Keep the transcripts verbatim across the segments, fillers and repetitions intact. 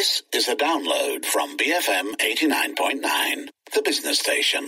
This is a download from B F M eighty-nine point nine, the business station.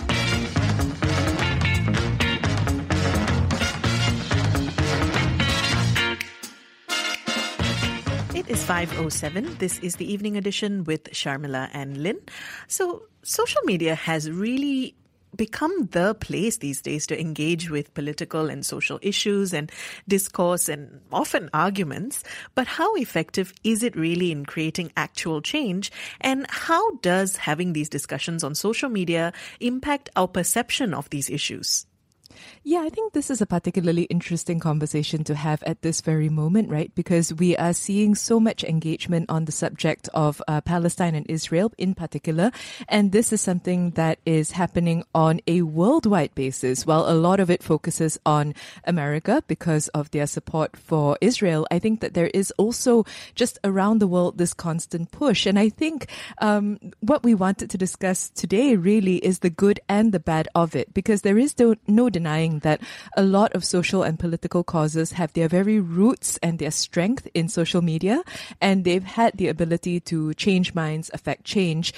It is five oh seven. This is the evening edition with Sharmila and Lynn. So social media has really become the place these days to engage with political and social issues and discourse and often arguments. But how effective is it really in creating actual change? And how does having these discussions on social media impact our perception of these issues? Yeah, I think this is a particularly interesting conversation to have at this very moment, right? Because we are seeing so much engagement on the subject of uh, Palestine and Israel in particular. And this is something that is happening on a worldwide basis. While a lot of it focuses on America because of their support for Israel, I think that there is also just around the world this constant push. And I think um, what we wanted to discuss today really is the good and the bad of it, because there is no, no denying that a lot of social and political causes have their very roots and their strength in social media, and they've had the ability to change minds, affect change.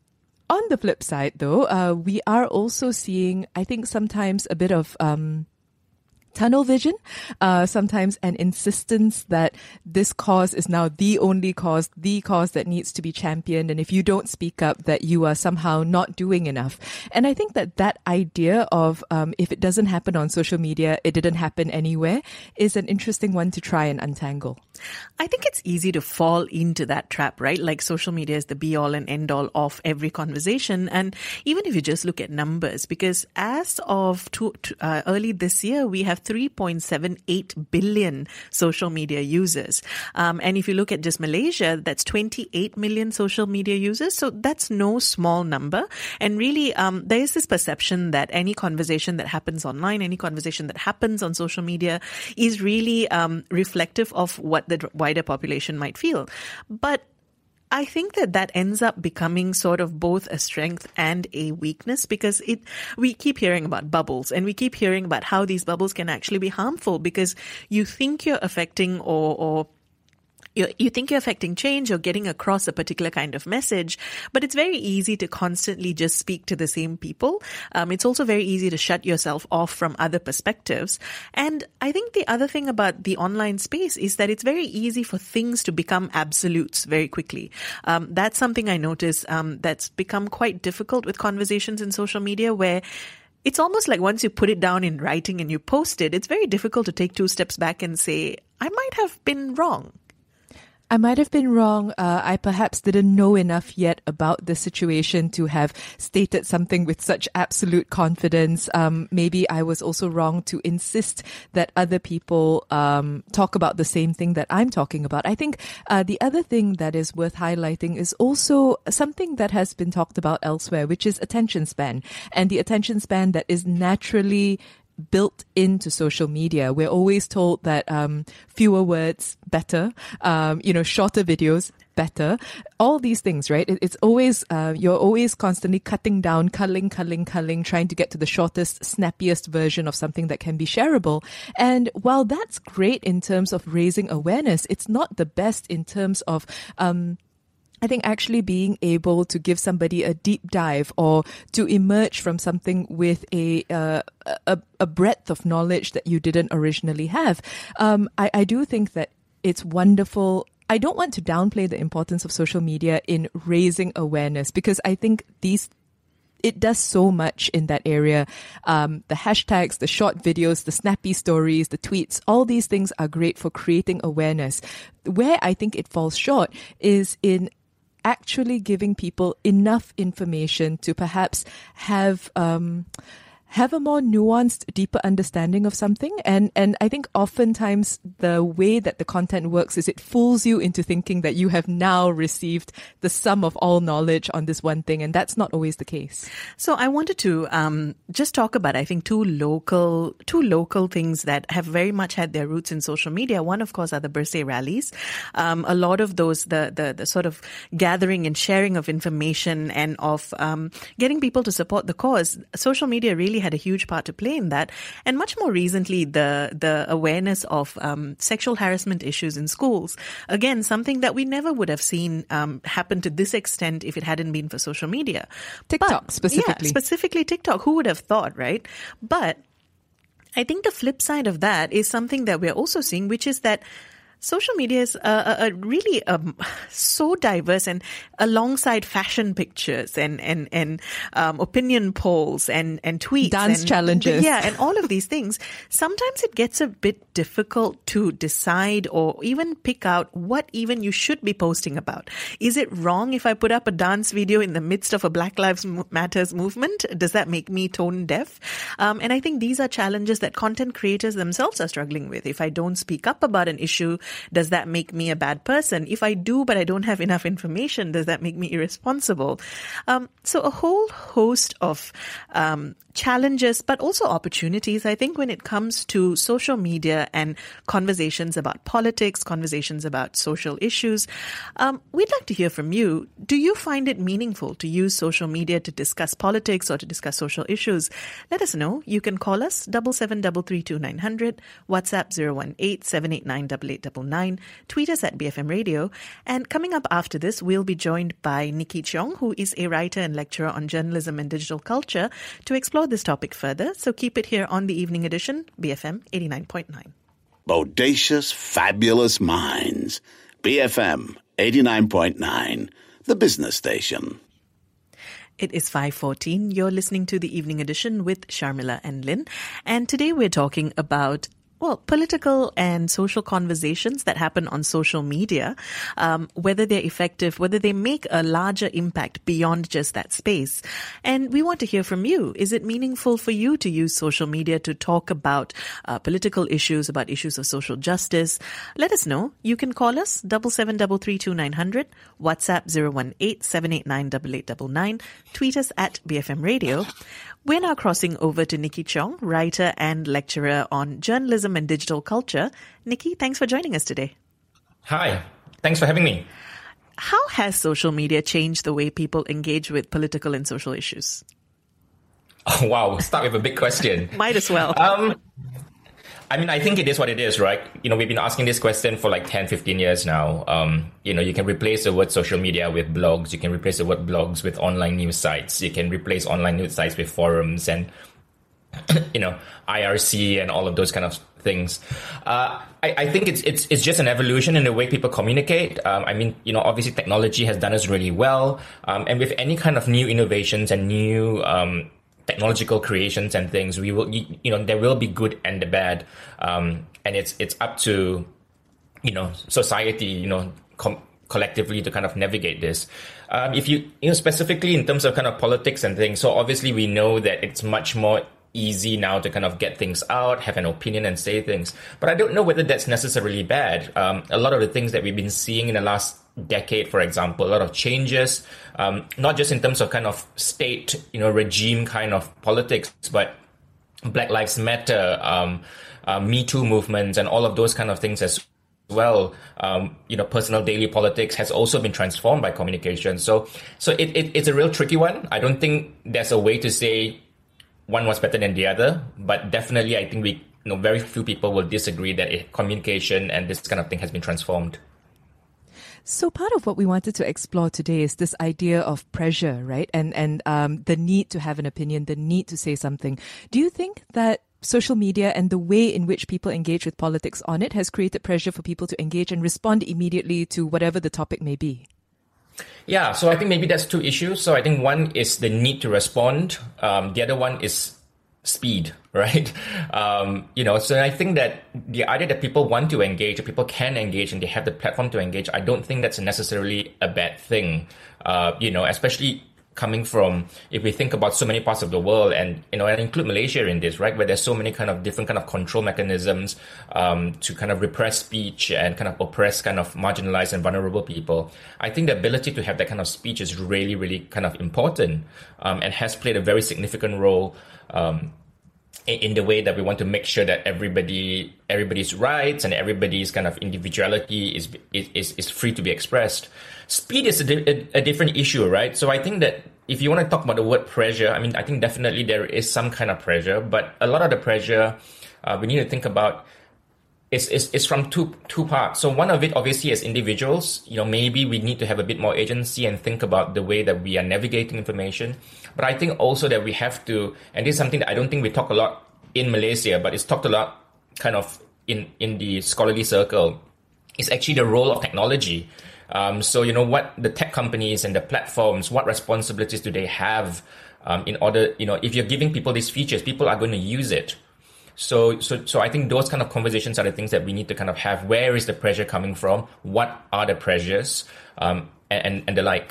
On the flip side, though, uh, we are also seeing, I think, sometimes a bit of um tunnel vision, uh, sometimes an insistence that this cause is now the only cause, the cause that needs to be championed. And if you don't speak up, that you are somehow not doing enough. And I think that that idea of um, if it doesn't happen on social media, it didn't happen anywhere, is an interesting one to try and untangle. I think it's easy to fall into that trap, right? Like social media is the be all and end all of every conversation. And even if you just look at numbers, because as of two, uh, early this year, we have three point seven eight billion social media users. Um, and if you look at just Malaysia, that's twenty-eight million social media users. So that's no small number. And really, um, there is this perception that any conversation that happens online, any conversation that happens on social media is really um, reflective of what the wider population might feel. But I think that that ends up becoming sort of both a strength and a weakness, because it we keep hearing about bubbles, and we keep hearing about how these bubbles can actually be harmful, because you think you're affecting or or You, you think you're affecting change or getting across a particular kind of message, but it's very easy to constantly just speak to the same people. Um, it's also very easy to shut yourself off from other perspectives. And I think the other thing about the online space is that it's very easy for things to become absolutes very quickly. Um, that's something I notice um, that's become quite difficult with conversations in social media, where it's almost like once you put it down in writing and you post it, it's very difficult to take two steps back and say, I might have been wrong. I might have been wrong. Uh, I perhaps didn't know enough yet about the situation to have stated something with such absolute confidence. Um, maybe I was also wrong to insist that other people um, talk about the same thing that I'm talking about. I think uh, the other thing that is worth highlighting is also something that has been talked about elsewhere, which is attention span, and the attention span that is naturally built into social media. We're always told that um, fewer words, better, um, you know, shorter videos, better. All these things, right? It, it's always, uh, you're always constantly cutting down, culling, culling, culling, trying to get to the shortest, snappiest version of something that can be shareable. And while that's great in terms of raising awareness, it's not the best in terms of um I think actually being able to give somebody a deep dive or to emerge from something with a uh, a, a breadth of knowledge that you didn't originally have. Um, I, I do think that it's wonderful. I don't want to downplay the importance of social media in raising awareness, because I think these it does so much in that area. Um, the hashtags, the short videos, the snappy stories, the tweets, all these things are great for creating awareness. Where I think it falls short is in actually giving people enough information to perhaps have um, have a more nuanced, deeper understanding of something. And and I think oftentimes the way that the content works is it fools you into thinking that you have now received the sum of all knowledge on this one thing, and that's not always the case. So I wanted to um, just talk about, I think, two local two local things that have very much had their roots in social media. One, of course, are the Bersih rallies. Um, a lot of those, the, the the sort of gathering and sharing of information and of um, getting people to support the cause. Social media really really had a huge part to play in that. And much more recently, the the awareness of um, sexual harassment issues in schools. Again, something that we never would have seen um, happen to this extent if it hadn't been for social media. TikTok but, specifically. Yeah, specifically TikTok. Who would have thought, right? But I think the flip side of that is something that we're also seeing, which is that social media is uh, a really um, so diverse, and alongside fashion pictures and and and um, opinion polls and and tweets, dance and, challenges, yeah, and all of these things. Sometimes it gets a bit difficult to decide or even pick out what even you should be posting about. Is it wrong if I put up a dance video in the midst of a Black Lives Matters movement? Does that make me tone deaf? Um, and I think these are challenges that content creators themselves are struggling with. If I don't speak up about an issue, does that make me a bad person? If I do, but I don't have enough information, does that make me irresponsible? Um, so a whole host of um, challenges, but also opportunities, I think, when it comes to social media and conversations about politics, conversations about social issues. Um, we'd like to hear from you. Do you find it meaningful to use social media to discuss politics or to discuss social issues? Let us know. You can call us double seven double three two nine hundred, WhatsApp zero one eight seven eight nine eight eight nine nine, tweet us at B F M Radio. And coming up after this, we'll be joined by Nikki Cheong, who is a writer and lecturer on journalism and digital culture, to explore this topic further. So keep it here on the Evening Edition, B F M eighty-nine point nine. Bodacious, fabulous minds. B F M eighty-nine point nine, the business station. It is five fourteen. You're listening to the Evening Edition with Sharmila and Lynn. And today we're talking about well, political and social conversations that happen on social media, um, whether they're effective, whether they make a larger impact beyond just that space. And we want to hear from you. Is it meaningful for you to use social media to talk about uh, political issues, about issues of social justice? Let us know. You can call us double seven double three two nine hundred, WhatsApp zero one eight seven eight nine eight eight nine nine, tweet us at B F M Radio. We're now crossing over to Nikki Cheong, writer and lecturer on journalism and digital culture. Nikki, thanks for joining us today. Hi, thanks for having me. How has social media changed the way people engage with political and social issues? Oh, wow, we'll start with a big question. Might as well. Um, I mean, I think it is what it is, right? You know, we've been asking this question for like ten, fifteen years now. Um, you know, you can replace the word social media with blogs. You can replace the word blogs with online news sites. You can replace online news sites with forums and, you know, I R C and all of those kind of things. Uh, I, I think it's it's it's just an evolution in the way people communicate. Um, I mean, you know, obviously technology has done us really well. Um, and with any kind of new innovations and new um technological creations and things, we will, you, you know, there will be good and the bad, um, and it's it's up to, you know, society, you know, com- collectively to kind of navigate this. Um, if you, you know, specifically in terms of kind of politics and things, so obviously we know that it's much more easy now to kind of get things out, have an opinion and say things. But I don't know whether that's necessarily bad. Um, a lot of the things that we've been seeing in the last decade, for example, a lot of changes, um, not just in terms of kind of state, you know, regime kind of politics, but Black Lives Matter, um, uh, Me Too movements and all of those kind of things as well. Um, you know, personal daily politics has also been transformed by communication. So, so it, it, it's a real tricky one. I don't think there's a way to say one was better than the other, but definitely I think we, you know, very few people will disagree that it, communication and this kind of thing has been transformed. So part of what we wanted to explore today is this idea of pressure, right? And and um, the need to have an opinion, the need to say something. Do you think that social media and the way in which people engage with politics on it has created pressure for people to engage and respond immediately to whatever the topic may be? Yeah, so I think maybe that's two issues. So I think one is the need to respond. Um, the other one is speed, right? Um, you know, so I think that the idea that people want to engage, or people can engage and they have the platform to engage, I don't think that's necessarily a bad thing. Uh, you know, especially coming from, if we think about so many parts of the world and, you know, and include Malaysia in this, right, where there's so many kind of different kind of control mechanisms um, to kind of repress speech and kind of oppress kind of marginalized and vulnerable people. I think the ability to have that kind of speech is really, really kind of important um, and has played a very significant role um, in, in the way that we want to make sure that everybody, everybody's rights and everybody's kind of individuality is is is free to be expressed. Speed is a, di- a, a different issue, right? So I think that if you want to talk about the word pressure, I mean, I think definitely there is some kind of pressure, but a lot of the pressure uh, we need to think about is, is, is from two, two parts. So one of it, obviously, as individuals, you know, maybe we need to have a bit more agency and think about the way that we are navigating information. But I think also that we have to, and this is something that I don't think we talk a lot in Malaysia, but it's talked a lot kind of in, in the scholarly circle, is actually the role of technology. Um, so, you know, what the tech companies and the platforms, what responsibilities do they have um, in order, you know, if you're giving people these features, people are going to use it. So, so, so I think those kind of conversations are the things that we need to kind of have. Where is the pressure coming from? What are the pressures? Um, and, and the like.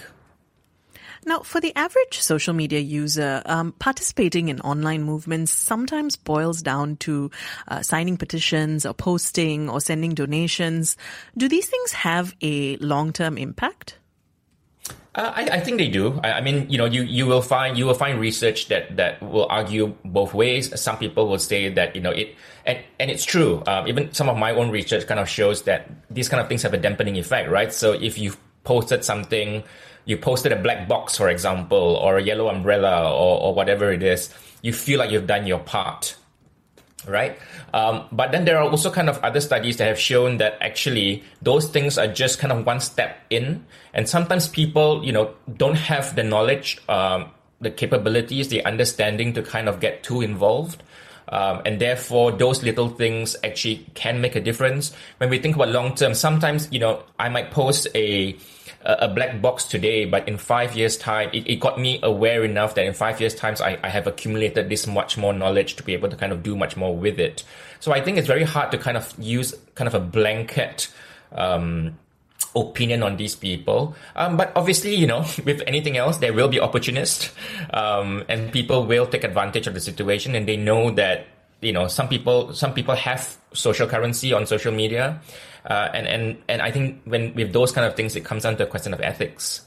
Now, for the average social media user, um, participating in online movements sometimes boils down to uh, signing petitions or posting or sending donations. Do these things have a long-term impact? Uh, I, I think they do. I, I mean, you know, you, you will find you will find research that, that will argue both ways. Some people will say that, you know, it and, and it's true. Um, even some of my own research kind of shows that these kind of things have a dampening effect, right? So if you've posted something, you posted a black box, for example, or a yellow umbrella, or, or whatever it is, you feel like you've done your part, right? Um, but then there are also kind of other studies that have shown that actually those things are just kind of one step in. And sometimes people, you know, don't have the knowledge, um, the capabilities, the understanding to kind of get too involved. Um, and therefore, those little things actually can make a difference. When we think about long term, sometimes, you know, I might post a a black box today, but in five years' time, it, it got me aware enough that in five years' time, I, I have accumulated this much more knowledge to be able to kind of do much more with it. So I think it's very hard to kind of use kind of a blanket um, opinion on these people. Um, but obviously, you know, with anything else, there will be opportunists, um, and people will take advantage of the situation, and they know that, you know, some people, some people have social currency on social media. Uh, and, and, and I think when with those kind of things, it comes down to a question of ethics.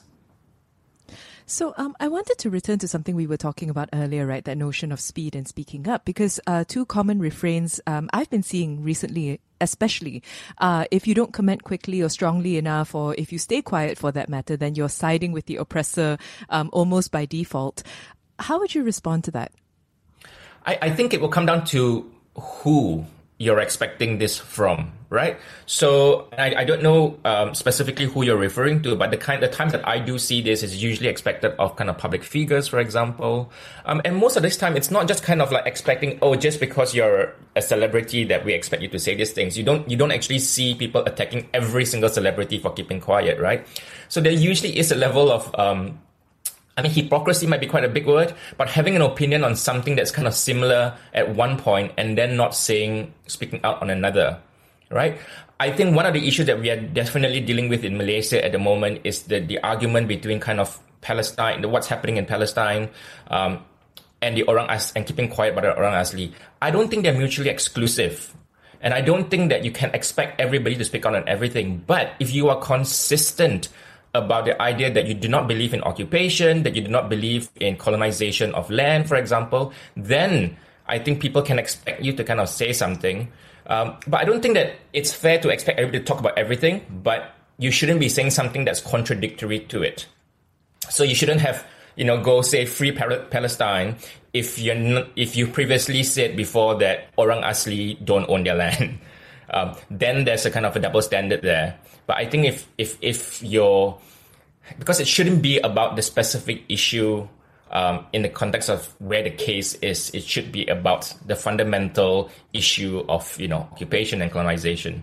So um, I wanted to return to something we were talking about earlier, right? That notion of speed and speaking up, because uh, two common refrains um, I've been seeing recently, especially uh, if you don't comment quickly or strongly enough, or if you stay quiet for that matter, then you're siding with the oppressor um, almost by default. How would you respond to that? I, I think it will come down to who you're expecting this from, right? So I, I don't know um, specifically who you're referring to, but the kind, the times that I do see this is usually expected of kind of public figures, for example. Um, and most of this time, it's not just kind of like expecting, oh, just because you're a celebrity that we expect you to say these things. You don't, you don't actually see people attacking every single celebrity for keeping quiet, right? So there usually is a level of, um, I mean, hypocrisy might be quite a big word, but having an opinion on something that's kind of similar at one point and then not saying, speaking out on another, right? I think one of the issues that we are definitely dealing with in Malaysia at the moment is the, the argument between kind of Palestine, what's happening in Palestine, um, and the Orang Asli, and keeping quiet about the Orang Asli. I don't think they're mutually exclusive. And I don't think that you can expect everybody to speak out on everything. But if you are consistent about the idea that you do not believe in occupation, that you do not believe in colonization of land, for example, then I think people can expect you to kind of say something. Um, but I don't think that it's fair to expect everybody to talk about everything, but you shouldn't be saying something that's contradictory to it. So you shouldn't have, you know, go say free Palestine if you're not, if you previously said before that Orang Asli don't own their land. Um, then there's a kind of a double standard there. But I think if, if, if you're, because it shouldn't be about the specific issue um, in the context of where the case is, it should be about the fundamental issue of, you know, occupation and colonization.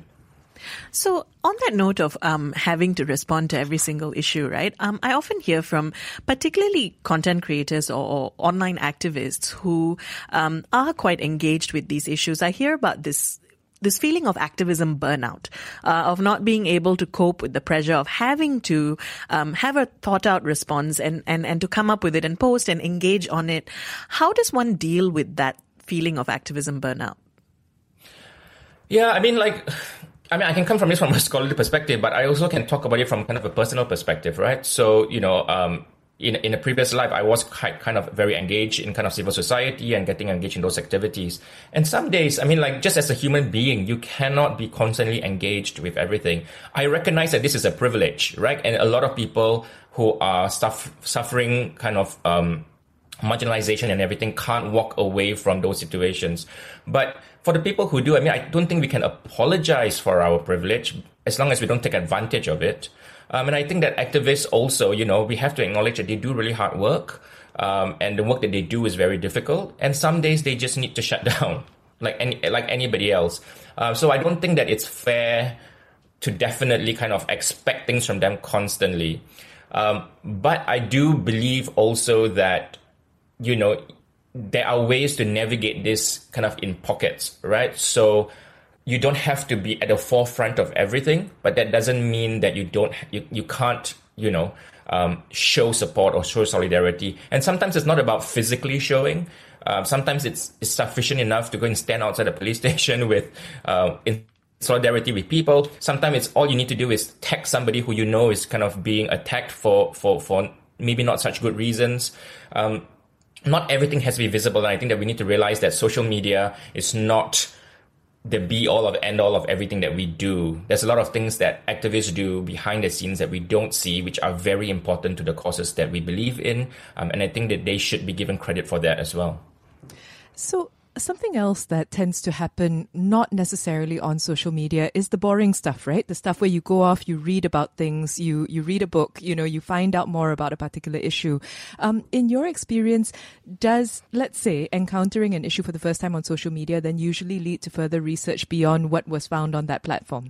So on that note of um, having to respond to every single issue, right, um, I often hear from particularly content creators or, or online activists who um, are quite engaged with these issues. I hear about this this feeling of activism burnout, uh, of not being able to cope with the pressure of having to um, have a thought-out response and, and, and to come up with it and post and engage on it. How does one deal with that feeling of activism burnout? Yeah, I mean, like, I mean, I can come from this from a scholarly perspective, but I also can talk about it from kind of a personal perspective, right? So, you know, um, in in a previous life, I was quite, kind of very engaged in kind of civil society and getting engaged in those activities. And some days, I mean, like just as a human being, you cannot be constantly engaged with everything. I recognize that this is a privilege, right? And a lot of people who are stuff, suffering kind of um, marginalization and everything can't walk away from those situations. But for the people who do, I mean, I don't think we can apologize for our privilege as long as we don't take advantage of it. Um, and I think that activists also, you know, we have to acknowledge that they do really hard work, um, and the work that they do is very difficult. And some days they just need to shut down, like any like anybody else. Uh, so I don't think that it's fair to definitely kind of expect things from them constantly. Um, but I do believe also that, you know, there are ways to navigate this kind of in pockets, right? So you don't have to be at the forefront of everything, but that doesn't mean that you don't, you, you can't, you know, um, show support or show solidarity. And sometimes it's not about physically showing. Uh, sometimes it's, it's sufficient enough to go and stand outside a police station with, uh, in solidarity with people. Sometimes it's all you need to do is text somebody who you know is kind of being attacked for, for, for maybe not such good reasons. Um, not everything has to be visible. And I think that we need to realize that social media is not the be all of end all of everything that we do. There's a lot of things that activists do behind the scenes that we don't see, which are very important to the causes that we believe in. Um, and I think that they should be given credit for that as well. So something else that tends to happen, not necessarily on social media, is the boring stuff, right? The stuff where you go off, you read about things, you you read a book, you know, you find out more about a particular issue. Um, in your experience, does, let's say, encountering an issue for the first time on social media then usually lead to further research beyond what was found on that platform?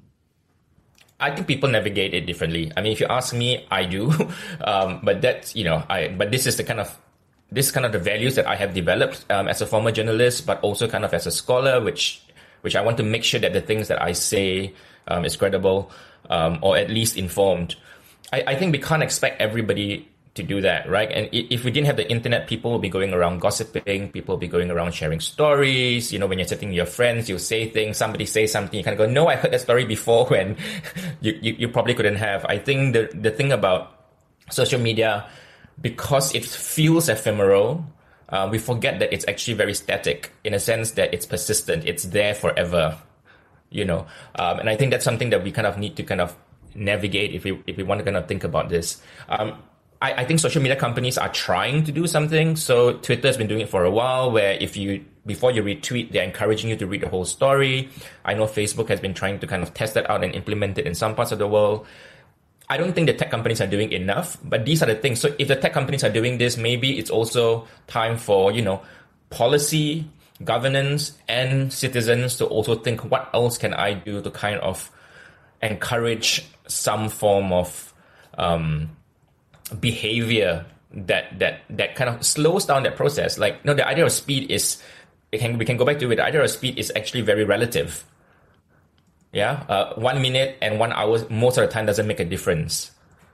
I think people navigate it differently. I mean, if you ask me, I do. um, but that's, you know, I, but this is the kind of This is kind of the values that I have developed um, as a former journalist, but also kind of as a scholar, which which I want to make sure that the things that I say um, is credible um, or at least informed. I, I think we can't expect everybody to do that, right? And if we didn't have the internet, people will be going around gossiping, people will be going around sharing stories. You know, when you're sitting with your friends, you'll say things, somebody says something, you kind of go, no, I heard that story before, when you, you, you probably couldn't have. I think the, the thing about social media, because it feels ephemeral, uh, we forget that it's actually very static in a sense that it's persistent. It's there forever, you know. Um, and I think that's something that we kind of need to kind of navigate if we if we want to kind of think about this. Um, I, I think social media companies are trying to do something. So Twitter has been doing it for a while, where if you before you retweet, they're encouraging you to read the whole story. I know Facebook has been trying to kind of test that out and implement it in some parts of the world. I don't think the tech companies are doing enough, but these are the things. So if the tech companies are doing this, maybe it's also time for, you know, policy, governance, and citizens to also think, what else can I do to kind of encourage some form of um, behavior that that that kind of slows down that process. Like, you know, the idea of speed is, it can, we can go back to it, the idea of speed is actually very relative. Yeah, uh, one minute and one hour most of the time doesn't make a difference.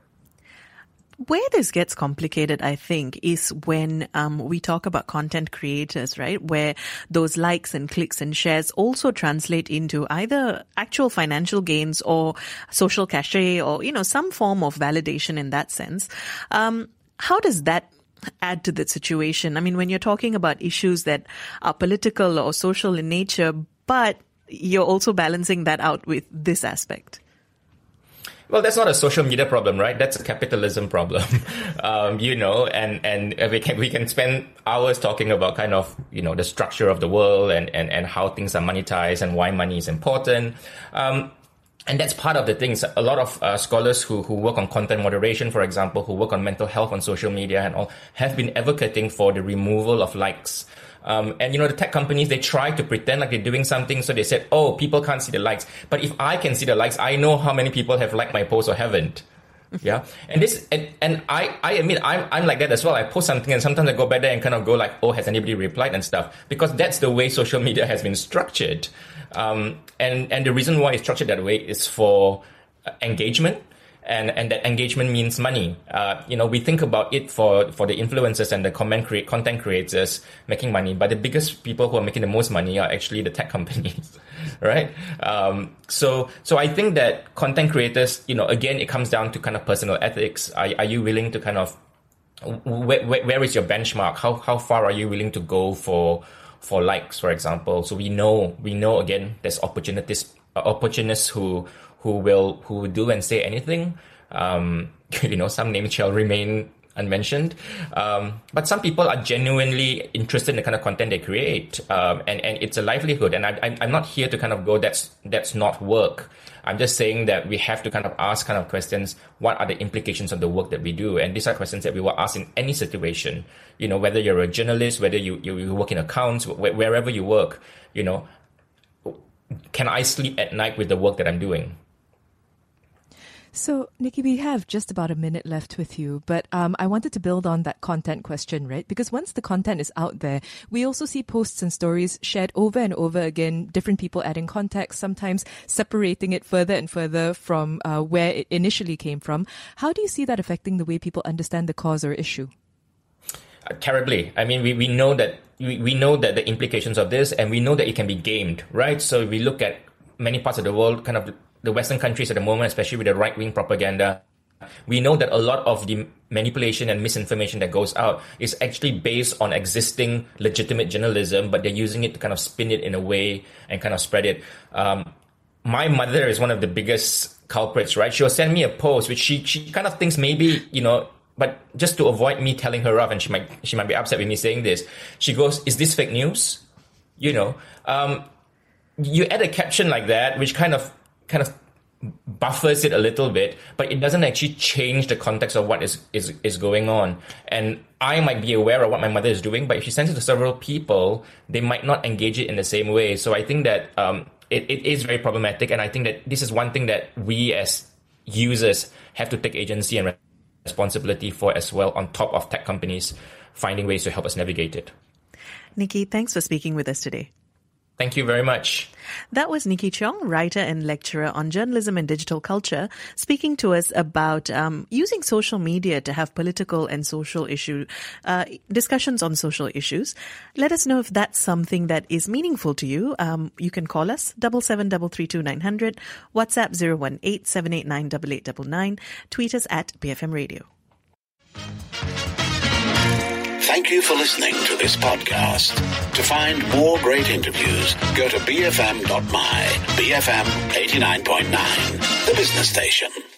Where this gets complicated, I think, is when um, we talk about content creators, right? Where those likes and clicks and shares also translate into either actual financial gains or social cachet or, you know, some form of validation in that sense. Um, how does that add to the situation? I mean, when you're talking about issues that are political or social in nature, but you're also balancing that out with this aspect. Well, that's not a social media problem, right? That's a capitalism problem, um, you know, and, and we can, we can spend hours talking about kind of, you know, the structure of the world and, and, and how things are monetized and why money is important. Um, and that's part of the things. A lot of uh, scholars who, who work on content moderation, for example, who work on mental health on social media and all, have been advocating for the removal of likes. Um, and, you know, the tech companies, they try to pretend like they're doing something. So they said, oh, people can't see the likes. But if I can see the likes, I know how many people have liked my post or haven't. Yeah. And this, and, and I, I admit I'm, I'm like that as well. I post something and sometimes I go back there and kind of go like, oh, has anybody replied and stuff? Because that's the way social media has been structured. Um, and, and the reason why it's structured that way is for engagement. And, and that engagement means money. Uh, you know, we think about it for, for the influencers and the comment create, content creators making money, but the biggest people who are making the most money are actually the tech companies, right? Um, so, so I think that content creators, you know, again, it comes down to kind of personal ethics. Are, are you willing to kind of where, where, where is your benchmark? How how far are you willing to go for for likes, for example? So we know we know again there's opportunists uh, opportunists who who will who will do and say anything. Um, you know, some names shall remain unmentioned. Um, but some people are genuinely interested in the kind of content they create, um, and and it's a livelihood. And I, I, I'm not here to kind of go that's that's not work. I'm just saying that we have to kind of ask kind of questions. What are the implications of the work that we do? And these are questions that we will ask in any situation. You know, whether you're a journalist, whether you you, you work in accounts, wh- wherever you work. You know, can I sleep at night with the work that I'm doing? So, Nicky, we have just about a minute left with you, but um, I wanted to build on that content question, right? Because once the content is out there, we also see posts and stories shared over and over again, different people adding context, sometimes separating it further and further from uh, where it initially came from. How do you see that affecting the way people understand the cause or issue? Uh, terribly. I mean, we, we know that we, we know that the implications of this, and we know that it can be gamed, right? So we look at many parts of the world, kind of the Western countries at the moment, especially with the right-wing propaganda, we know that a lot of the manipulation and misinformation that goes out is actually based on existing legitimate journalism, but they're using it to kind of spin it in a way and kind of spread it. Um, my mother is one of the biggest culprits, right? She'll send me a post which she she kind of thinks maybe, you know, but just to avoid me telling her off, and she might she might be upset with me saying this, she goes, "Is this fake news?" You know, um, you add a caption like that, which kind of kind of buffers it a little bit, but it doesn't actually change the context of what is, is, is going on. And I might be aware of what my mother is doing, but if she sends it to several people, they might not engage it in the same way. So I think that um, it, it is very problematic. And I think that this is one thing that we as users have to take agency and responsibility for as well, on top of tech companies finding ways to help us navigate it. Nicky, thanks for speaking with us today. Thank you very much. That was Nicky Cheong, writer and lecturer on journalism and digital culture, speaking to us about um, using social media to have political and social issue uh, discussions on social issues. Let us know if that's something that is meaningful to you. Um, you can call us double seven double three two nine hundred, WhatsApp zero one eight seven eight nine eight eight nine nine, tweet us at B F M Radio. Thank you for listening to this podcast. To find more great interviews, go to b f m dot m y, B F M eighty-nine point nine, the business station.